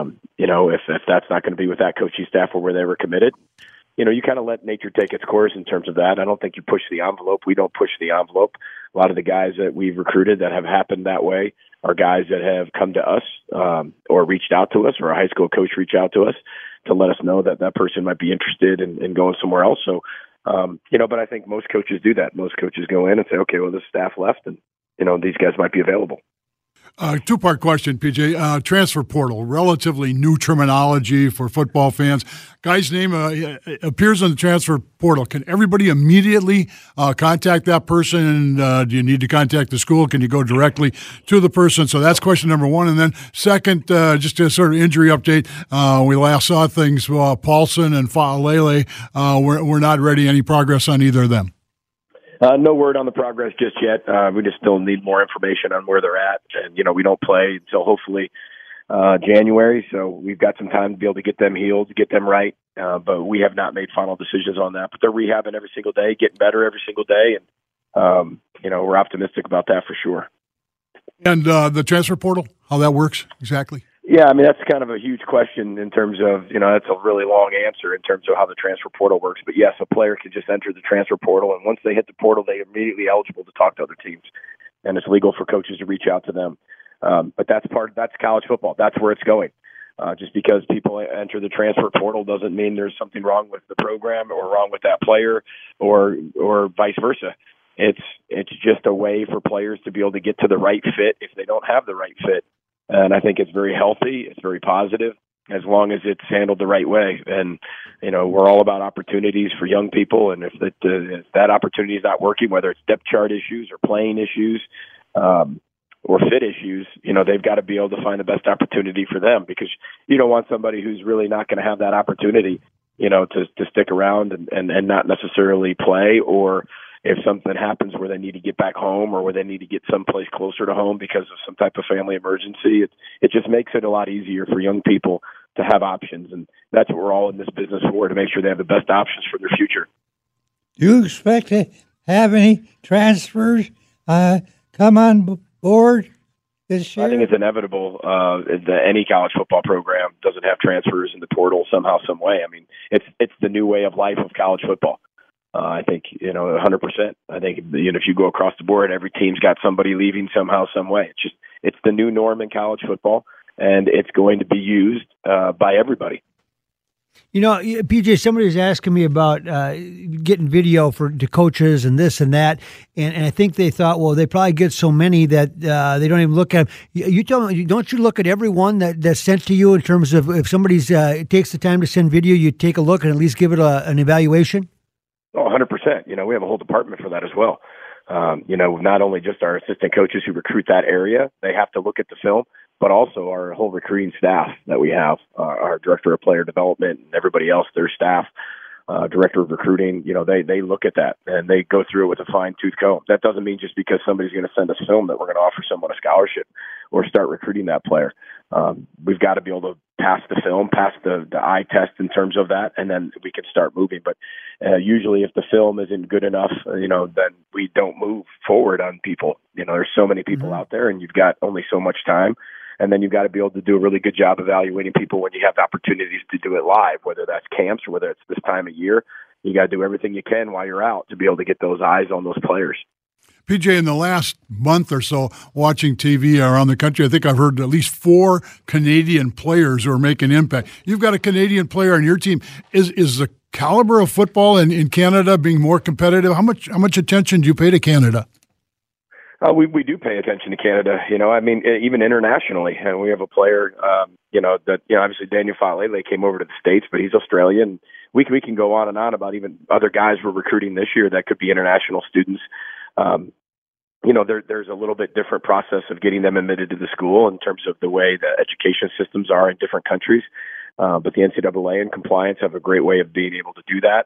Speaker 3: If that's not going to be with that coaching staff or where they were committed, you kind of let nature take its course in terms of that. I don't think you push the envelope. We don't push the envelope. A lot of the guys that we've recruited that have happened that way are guys that have come to us or reached out to us, or a high school coach reached out to us to let us know that person might be interested in going somewhere else. So, but I think most coaches do that. Most coaches go in and say, okay, well, this staff left and, these guys might be available.
Speaker 7: 2-part question, PJ. Transfer portal, relatively new terminology for football fans. Guy's name appears on the transfer portal. Can everybody immediately contact that person? Do you need to contact the school? Can you go directly to the person? So that's question number 1. And then second, just a sort of injury update. We last saw things, Paulson and Fa'alele. We're not ready. Any progress on either of them?
Speaker 3: No word on the progress just yet. We just still need more information on where they're at. And, we don't play until hopefully January. So we've got some time to be able to get them healed, get them right. But we have not made final decisions on that. But they're rehabbing every single day, getting better every single day. And, we're optimistic about that for sure.
Speaker 7: And the transfer portal, how that works exactly?
Speaker 3: Yeah, I mean, that's kind of a huge question in terms of, that's a really long answer in terms of how the transfer portal works. But yes, a player can just enter the transfer portal, and once they hit the portal, they're immediately eligible to talk to other teams. And it's legal for coaches to reach out to them. But that's college football. That's where it's going. Just because people enter the transfer portal doesn't mean there's something wrong with the program or wrong with that player or vice versa. it's just a way for players to be able to get to the right fit if they don't have the right fit. And I think it's very healthy. It's very positive as long as it's handled the right way. And, we're all about opportunities for young people. And if that opportunity is not working, whether it's depth chart issues or playing issues, or fit issues, they've got to be able to find the best opportunity for them, because you don't want somebody who's really not going to have that opportunity, to stick around and not necessarily play, or if something happens where they need to get back home or where they need to get someplace closer to home because of some type of family emergency, it just makes it a lot easier for young people to have options. And that's what we're all in this business for, to make sure they have the best options for their future.
Speaker 4: Do you expect to have any transfers come on board this year?
Speaker 3: I think it's inevitable. Any college football program doesn't have transfers in the portal somehow, some way. I mean, it's the new way of life of college football. I think 100%. I think if you go across the board, every team's got somebody leaving somehow, some way. It's the new norm in college football, and it's going to be used by everybody.
Speaker 9: PJ, somebody's asking me about getting video to coaches and this and that, and I think they thought, well, they probably get so many that they don't even look at them. You tell me, don't you look at everyone that's sent to you in terms of if somebody's takes the time to send video, you take a look and at least give it an evaluation?
Speaker 3: Oh, 100%. We have a whole department for that as well. Not only just our assistant coaches who recruit that area, they have to look at the film, but also our whole recruiting staff that we have, our director of player development and everybody else, their staff, director of recruiting, they look at that and they go through it with a fine-tooth comb. That doesn't mean just because somebody's going to send us film that we're going to offer someone a scholarship or start recruiting that player. We've got to be able to pass the film, pass the eye test in terms of that, and then we can start moving. But usually if the film isn't good enough, then we don't move forward on people. There's so many people out there and you've got only so much time. And then you've got to be able to do a really good job evaluating people when you have the opportunities to do it live, whether that's camps or whether it's this time of year. You got to do everything you can while you're out to be able to get those eyes on those players.
Speaker 7: PJ, in the last month or so, watching TV around the country, I think I've heard at least 4 Canadian players who are making impact. You've got a Canadian player on your team. Is the caliber of football in Canada being more competitive? How much attention do you pay to Canada?
Speaker 3: We do pay attention to Canada, even internationally. And we have a player, obviously Daniel Fa'alele came over to the States, but he's Australian. We can go on and on about even other guys we're recruiting this year that could be international students. There's a little bit different process of getting them admitted to the school in terms of the way the education systems are in different countries. But the NCAA and compliance have a great way of being able to do that,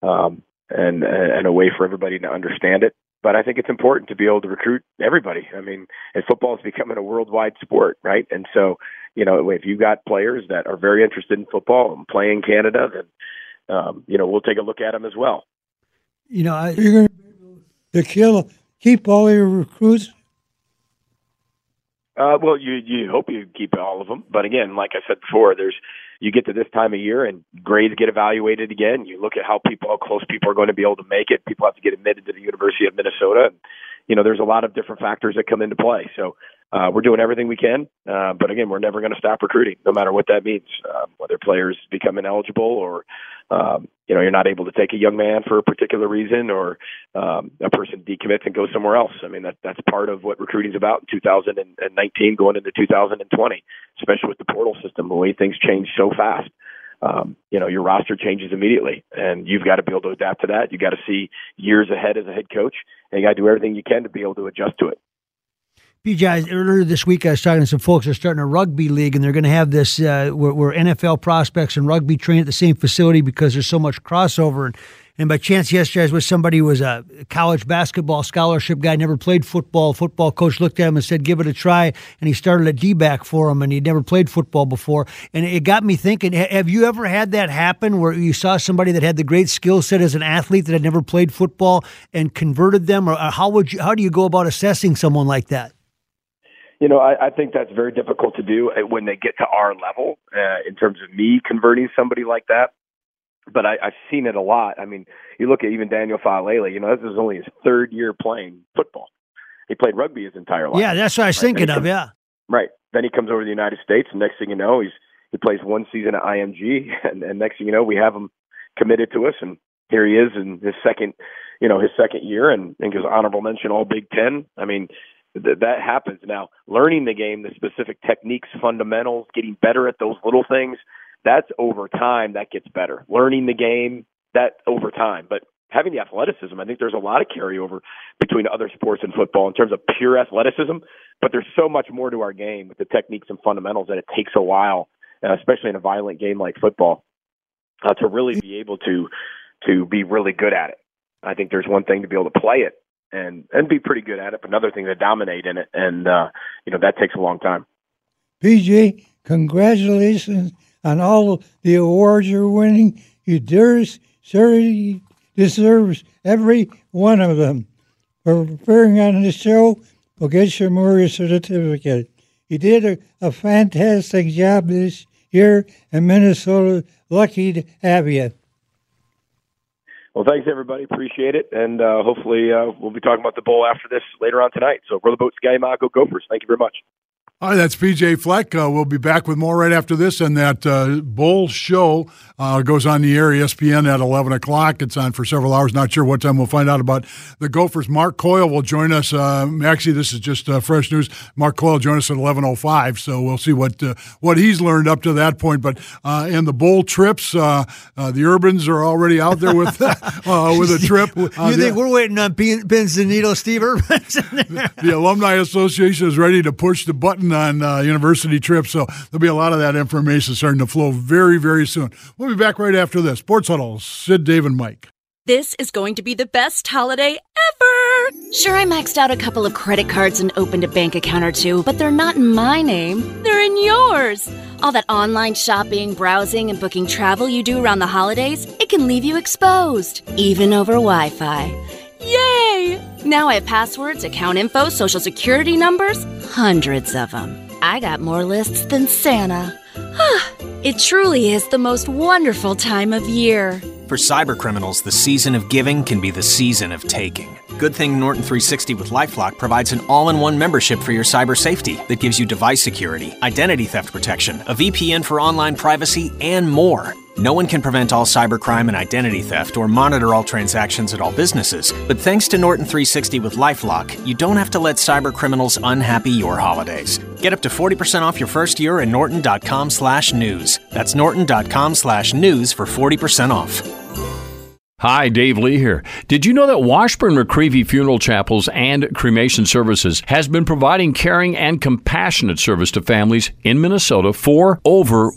Speaker 3: and a way for everybody to understand it. But I think it's important to be able to recruit everybody. And football is becoming a worldwide sport, right? And so, if you've got players that are very interested in football and play in Canada, then, we'll take a look at them as well.
Speaker 4: You're going to keep all your recruits?
Speaker 3: Well, you hope you keep all of them. But again, like I said before, you get to this time of year and grades get evaluated again. You look at how close people are going to be able to make it. People have to get admitted to the University of Minnesota. And, there's a lot of different factors that come into play. So we're doing everything we can. But again, we're never going to stop recruiting, no matter what that means, whether players become ineligible or, you're not able to take a young man for a particular reason, or a person decommits and goes somewhere else. That's part of what recruiting is about in 2019 going into 2020, especially with the portal system, the way things change so fast. Your roster changes immediately, and you've got to be able to adapt to that. You got to see years ahead as a head coach, and you got to do everything you can to be able to adjust to it.
Speaker 9: PJ, earlier this week I was talking to some folks that are starting a rugby league, and they're going to have this where NFL prospects and rugby train at the same facility because there's so much crossover. And by chance yesterday I was with somebody who was a college basketball scholarship guy, never played football. Football coach looked at him and said, give it a try. And he started a D-back for him, and he'd never played football before. And it got me thinking, have you ever had that happen where you saw somebody that had the great skill set as an athlete that had never played football and converted them? Or how do you go about assessing someone like that?
Speaker 3: I think that's very difficult to do when they get to our level in terms of me converting somebody like that. But I've seen it a lot. You look at even Daniel Fa'alele, this is only his 3rd year playing football. He played rugby his entire life.
Speaker 9: Yeah, that's what I was thinking of, yeah.
Speaker 3: Right. Then he comes over to the United States, and next thing you know, he plays 1 season at IMG, and next thing you know, we have him committed to us, and here he is in his second his second year and goes honorable mention all Big Ten. I mean, that happens. Now, learning the game, the specific techniques, fundamentals, getting better at those little things, that's over time that gets better. Learning the game, that over time. But having the athleticism, I think there's a lot of carryover between other sports and football in terms of pure athleticism, but there's so much more to our game with the techniques and fundamentals that it takes a while, especially in a violent game like football, to really be able to be really good at it. I think there's one thing to be able to play it and be pretty good at it, but another thing to dominate in it, and that takes a long time.
Speaker 4: PJ, congratulations on all the awards you're winning. You certainly deserves every one of them. For appearing on the show, we'll get your Memorial Certificate. You did a fantastic job this year, and Minnesota lucky to have you.
Speaker 3: Well, thanks, everybody. Appreciate it. And hopefully we'll be talking about the bowl after this later on tonight. So row the boat, Sky Go Gophers. Thank you very much.
Speaker 7: All right, that's PJ Fleck. We'll be back with more right after this. And that bowl show goes on the air, ESPN, at 11 o'clock. It's on for several hours. Not sure what time we'll find out about the Gophers. Mark Coyle will join us. Actually, this is just fresh news. Mark Coyle will join us at 11:05. So we'll see what he's learned up to that point. But and the bowl trips, the Urbans are already out there with a trip.
Speaker 9: You think we're waiting on pins and needles, Steve Urban?
Speaker 7: The Alumni Association is ready to push the button on university trips, so there'll be a lot of that information starting to flow very, very soon. We'll be back right after this. Sports Huddle, Sid, Dave, and Mike.
Speaker 5: This is going to be the best holiday ever! Sure, I maxed out a couple of credit cards and opened a bank account or two, but they're not in my name. They're in yours! All that online shopping, browsing, and booking travel you do around the holidays, it can leave you exposed, even over Wi-Fi. Yay! Now I have passwords, account info, social security numbers, hundreds of them. I got more lists than Santa. It truly is the most wonderful time of year.
Speaker 6: For cybercriminals, the season of giving can be the season of taking. Good thing Norton 360 with LifeLock provides an all-in-one membership for your cyber safety that gives you device security, identity theft protection, a VPN for online privacy, and more. No one can prevent all cybercrime and identity theft or monitor all transactions at all businesses. But thanks to Norton 360 with LifeLock, you don't have to let cybercriminals unhappy your holidays. Get up to 40% off your first year at norton.com/news. That's norton.com/news for 40% off.
Speaker 24: Hi, Dave Lee here. Did you know that Washburn-McCreevy Funeral Chapels and Cremation Services has been providing caring and compassionate service to families in Minnesota for over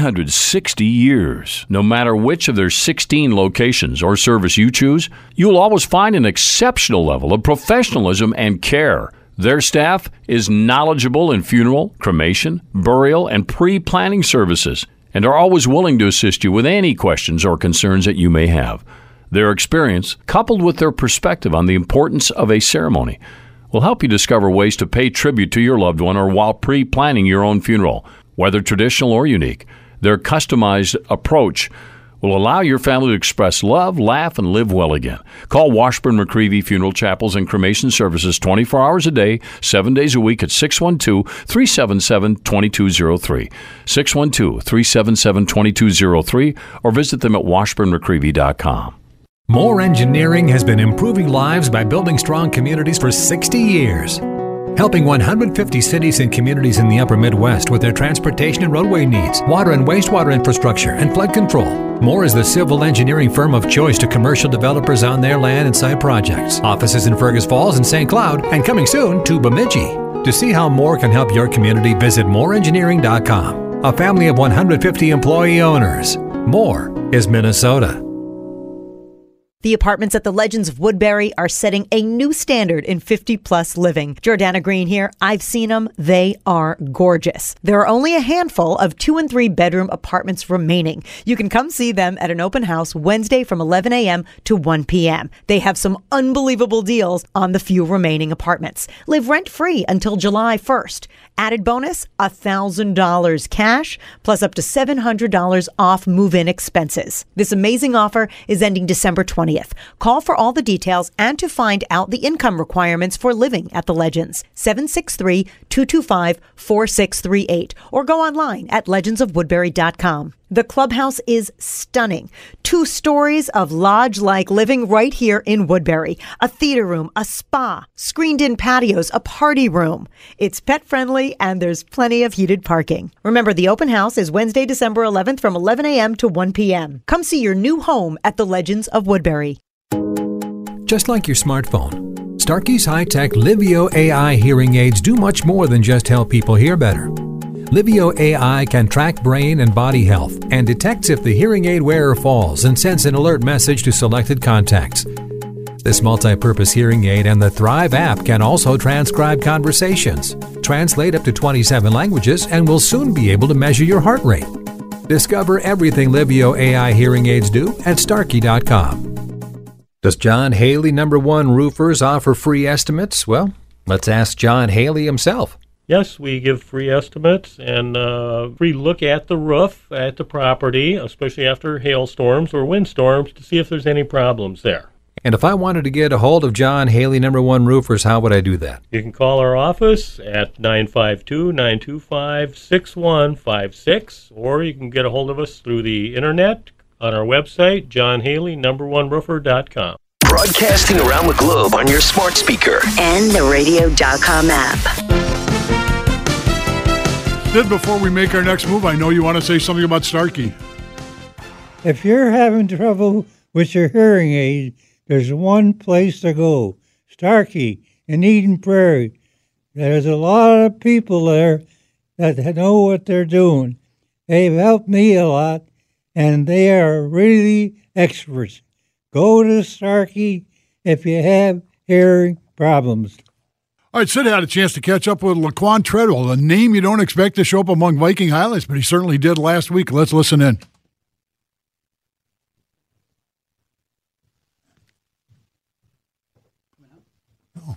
Speaker 24: 160 years? No matter which of their 16 locations or service you choose, you'll always find an exceptional level of professionalism and care. Their staff is knowledgeable in funeral, cremation, burial, and pre-planning services, and are always willing to assist you with any questions or concerns that you may have. Their experience, coupled with their perspective on the importance of a ceremony, will help you discover ways to pay tribute to your loved one or while pre-planning your own funeral. Whether traditional or unique, their customized approach will allow your family to express love, laugh, and live well again. Call Washburn-McCreevy Funeral Chapels and Cremation Services 24 hours a day, 7 days a week at 612-377-2203, 612-377-2203, or visit them at washburnmccreevy.com.
Speaker 8: More Engineering has been improving lives by building strong communities for 60 years. Helping 150 cities and communities in the upper Midwest with their transportation and roadway needs, water and wastewater infrastructure, and flood control. Moore is the civil engineering firm of choice to commercial developers on their land and site projects. Offices in Fergus Falls and St. Cloud, and coming soon to Bemidji. To see how Moore can help your community, visit mooreengineering.com. A family of 150 employee owners. Moore is Minnesota.
Speaker 10: The apartments at the Legends of Woodbury are setting a new standard in 50-plus living. Jordana Green here. I've seen them. They are gorgeous. There are only a handful of 2- and 3-bedroom apartments remaining. You can come see them at an open house Wednesday from 11 a.m. to 1 p.m. They have some unbelievable deals on the few remaining apartments. Live rent-free until July 1st. Added bonus, $1,000 cash, plus up to $700 off move-in expenses. This amazing offer is ending December 20th. Call for all the details and to find out the income requirements for living at the Legends. 763-225-4638 or go online at legendsofwoodbury.com. The clubhouse is stunning. 2 stories of lodge-like living right here in Woodbury. A theater room, a spa, screened-in patios, a party room. It's pet-friendly and there's plenty of heated parking. Remember, the open house is Wednesday, December 11th from 11 a.m. to 1 p.m. Come see your new home at the Legends of Woodbury.
Speaker 8: Just like your smartphone, Starkey's high-tech Livio AI hearing aids do much more than just help people hear better. Livio AI can track brain and body health and detects if the hearing aid wearer falls and sends an alert message to selected contacts. This multi-purpose hearing aid and the Thrive app can also transcribe conversations, translate up to 27 languages, and will soon be able to measure your heart rate. Discover everything Livio AI hearing aids do at Starkey.com. Does John Haley #1 Roofers offer free estimates? Well, let's ask John Haley himself.
Speaker 11: Yes, we give free estimates and free look at the roof at the property, especially after hailstorms or windstorms, to see if there's any problems there.
Speaker 8: And if I wanted to get a hold of John Haley #1 Roofers, how would I do that?
Speaker 11: You can call our office at 952-925-6156, or you can get a hold of us through the internet on our website, johnhaley1roofer.com.
Speaker 17: Broadcasting around the globe on your smart speaker
Speaker 16: and the radio.com app.
Speaker 7: Sid, before we make our next move, I know you want to say something about Starkey.
Speaker 4: If you're having trouble with your hearing aid, there's one place to go, Starkey in Eden Prairie. There's a lot of people there that know what they're doing. They've helped me a lot, and they are really experts. Go to Starkey if you have hearing problems.
Speaker 7: All right, Sid had a chance to catch up with Laquan Treadwell, a name you don't expect to show up among Viking highlights, but he certainly did last week. Let's listen in. Oh.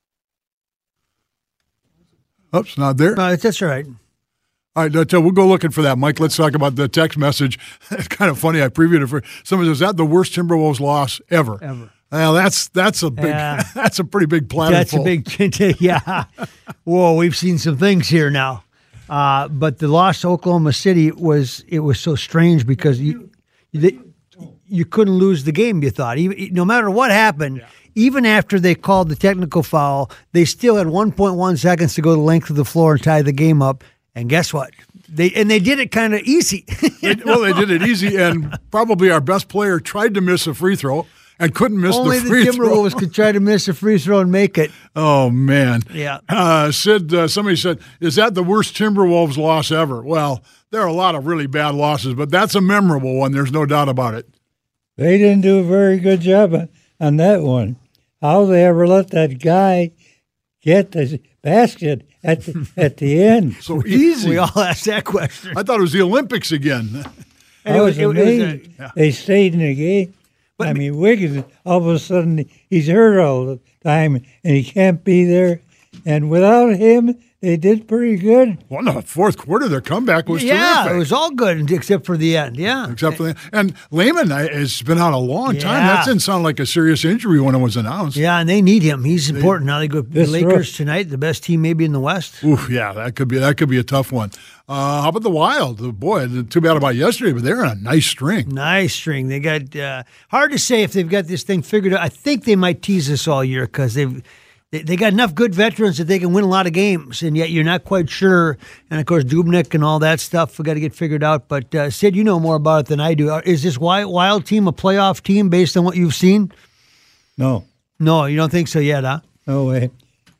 Speaker 7: Oops, not there.
Speaker 9: No, that's all right.
Speaker 7: All right, we'll go looking for that, Mike. Let's talk about the text message. It's kind of funny. I previewed it for somebody. Is that the worst Timberwolves loss ever? Well, that's a big that's a pretty big platter.
Speaker 9: That's a big yeah. Whoa, we've seen some things here now. But the loss to Oklahoma City was so strange because you couldn't lose the game. You thought, no matter what happened. Yeah. Even after they called the technical foul, they still had 1.1 seconds to go the length of the floor and tie the game up. And guess what? They did it kind of easy.
Speaker 7: Well, they did it easy, and probably our best player tried to miss a free throw and couldn't miss the free throw.
Speaker 9: Only the Timberwolves could try to miss a free throw and make it.
Speaker 7: Oh, man.
Speaker 9: Yeah.
Speaker 7: Sid, somebody said, is that the worst Timberwolves loss ever? Well, there are a lot of really bad losses, but that's a memorable one. There's no doubt about it.
Speaker 4: They didn't do a very good job on that one. How they ever let that guy get the basket at the end?
Speaker 7: So easy.
Speaker 9: We all asked that question.
Speaker 7: I thought it was the Olympics again.
Speaker 4: I was amazed. They stayed in the game. But Wiggins, all of a sudden, he's hurt all the time, and he can't be there. And without him, they did pretty good.
Speaker 7: Well, no, fourth quarter, their comeback was terrific.
Speaker 9: Yeah, it was all good except for the end, yeah.
Speaker 7: Except for the end. And Lehman has been out a long time. That didn't sound like a serious injury when it was announced.
Speaker 9: Yeah, and they need him. He's important. Now they go the Lakers tonight, the best team maybe in the West.
Speaker 7: Oof, yeah, that could be a tough one. How about the Wild? Boy, too bad about yesterday, but they're on a nice string.
Speaker 9: Nice string. They got hard to say if they've got this thing figured out. I think they might tease us all year because they got enough good veterans that they can win a lot of games, and yet you're not quite sure. And, of course, Dubnyk and all that stuff, we got to get figured out. But, Sid, you know more about it than I do. Is this Wild team a playoff team based on what you've seen?
Speaker 4: No.
Speaker 9: No, you don't think so yet, huh?
Speaker 4: No way.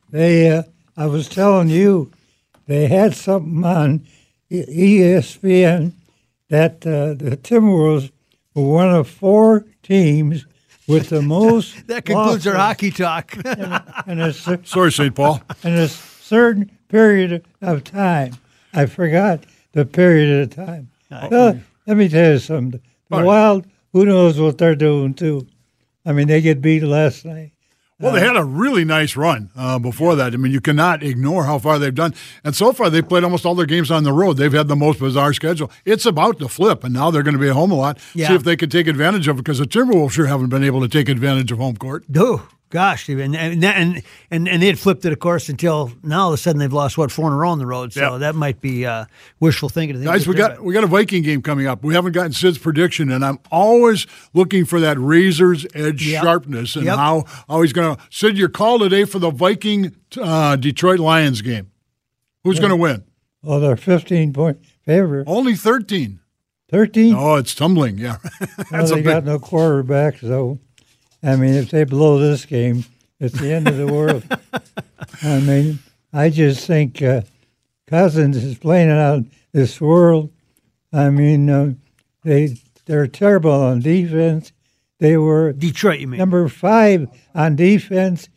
Speaker 4: I was telling you, they had something on ESPN that the Timberwolves were one of 4 teams with the most
Speaker 9: that concludes our hockey talk.
Speaker 7: Sorry, St. Paul.
Speaker 4: In a certain period of time. I forgot the period of time. Let me tell you something. The Wild, who knows what they're doing, too. They get beat last night.
Speaker 7: Well, they had a really nice run before that. You cannot ignore how far they've done. And so far, they've played almost all their games on the road. They've had the most bizarre schedule. It's about to flip, and now they're going to be at home a lot. Yeah. See if they can take advantage of it, because the Timberwolves sure haven't been able to take advantage of home court.
Speaker 9: No, Gosh, and they had flipped it, of course, until now. All of a sudden, they've lost 4 in a row on the road. So that might be wishful thinking.
Speaker 7: Guys, we got a Viking game coming up. We haven't gotten Sid's prediction, and I'm always looking for that razor's edge sharpness and how he's going to. Sid, your call today for the Viking Detroit Lions game. Who's going to win?
Speaker 4: Oh, they're 15-point favorite.
Speaker 7: Only 13.
Speaker 4: 13?
Speaker 7: Oh, it's tumbling. Yeah,
Speaker 4: well, they got no quarterback, so. I mean, if they blow this game, it's the end of the world. I mean, I just think Cousins is playing out this world. I mean, they're terrible on defense. They were
Speaker 9: Detroit, you mean?
Speaker 4: Number 5 on defense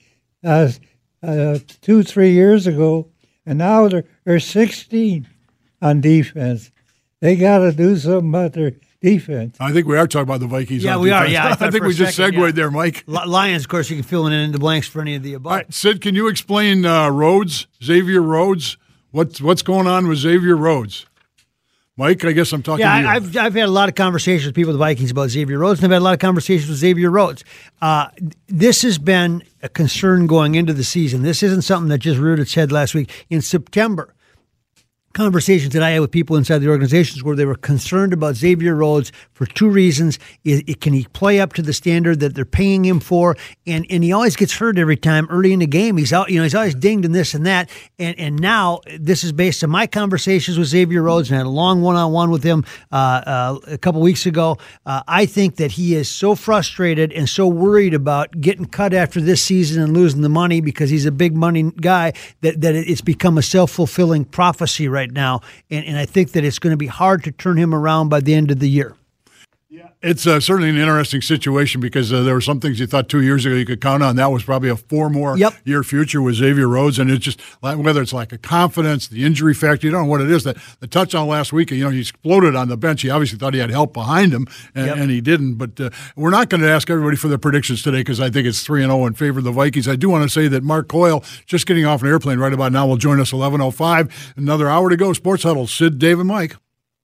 Speaker 4: 2-3 years ago, and now they're 16 on defense. They got to do something about their defense.
Speaker 7: I think we are talking about the Vikings.
Speaker 9: Yeah, we are.
Speaker 7: Yeah, I think we just segued there, Mike.
Speaker 9: Lions, of course, you can fill in the blanks for any of the above.
Speaker 7: All right, Sid, can you explain Xavier Rhodes? What's going on with Xavier Rhodes? Mike, I guess I'm talking to you.
Speaker 9: I've had a lot of conversations with people with the Vikings about Xavier Rhodes, and I've had a lot of conversations with Xavier Rhodes. This has been a concern going into the season. This isn't something that just reared its head last week. In September, conversations that I had with people inside the organizations where they were concerned about Xavier Rhodes for 2 reasons. Can he play up to the standard that they're paying him for? And he always gets hurt every time early in the game. He's out, he's always dinged in this and that. And now this is based on my conversations with Xavier Rhodes, and I had a long one-on-one with him a couple weeks ago. I think that he is so frustrated and so worried about getting cut after this season and losing the money because he's a big money guy that it's become a self-fulfilling prophecy right now, and I think that it's going to be hard to turn him around by the end of the year.
Speaker 7: Yeah, it's certainly an interesting situation because there were some things you thought 2 years ago you could count on. That was probably a 4 more year future with Xavier Rhodes, and it's just whether it's like a confidence, the injury factor, you don't know what it is. That the touchdown last week, he exploded on the bench. He obviously thought he had help behind him, and he didn't. But we're not going to ask everybody for their predictions today because I think it's 3-0 in favor of the Vikings. I do want to say that Mark Coyle, just getting off an airplane right about now, will join us 11:05. Another hour to go. Sports Huddle. Sid, Dave, and Mike.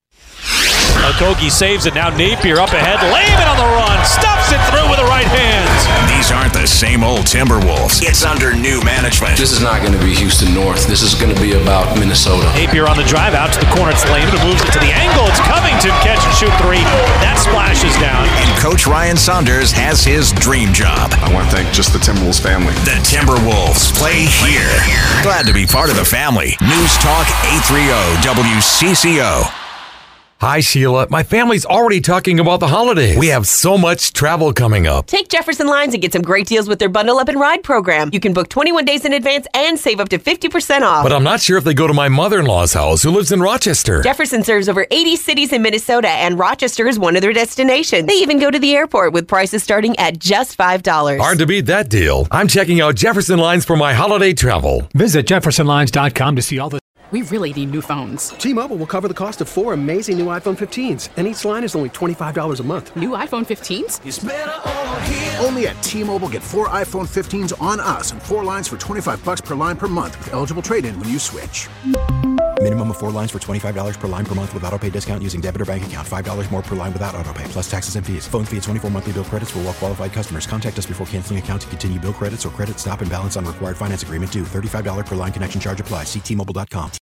Speaker 12: Okogie saves it. Now Napier up ahead. Laban on the run. Stuffs it through with the right hand.
Speaker 13: These aren't the same old Timberwolves. It's under new management.
Speaker 14: This is not going to be Houston North. This is going to be about Minnesota.
Speaker 12: Napier on the drive out to the corner. It's Laban who moves it to the angle. It's Covington. Catch and shoot 3. That splashes down.
Speaker 13: And Coach Ryan Saunders has his dream job.
Speaker 15: I want to thank just the Timberwolves family.
Speaker 13: The Timberwolves play here. Glad to be part of the family. News Talk 830 WCCO.
Speaker 25: Hi, Sheila. My family's already talking about the holidays. We have so much travel coming up.
Speaker 26: Take Jefferson Lines and get some great deals with their Bundle Up and Ride program. You can book 21 days in advance and save up to 50% off.
Speaker 25: But I'm not sure if they go to my mother-in-law's house, who lives in Rochester.
Speaker 26: Jefferson serves over 80 cities in Minnesota, and Rochester is one of their destinations. They even go to the airport with prices starting at just $5.
Speaker 25: Hard to beat that deal. I'm checking out Jefferson Lines for my holiday travel.
Speaker 8: Visit jeffersonlines.com to see all the...
Speaker 27: We really need new phones.
Speaker 28: T-Mobile will cover the cost of 4 amazing new iPhone 15s, and each line is only $25 a month.
Speaker 27: New iPhone 15s?
Speaker 28: It's better over here.
Speaker 29: Only at T-Mobile, get 4 iPhone 15s on us and 4 lines for $25 per line per month with eligible trade-in when you switch.
Speaker 30: Minimum of 4 lines for $25 per line per month with autopay discount using debit or bank account. $5 more per line without autopay, plus taxes and fees. Phone fee at 24 monthly bill credits for well-qualified customers. Contact us before canceling account to continue bill credits or credit stop and balance on required finance agreement due. $35 per line connection charge applies. See T-Mobile.com.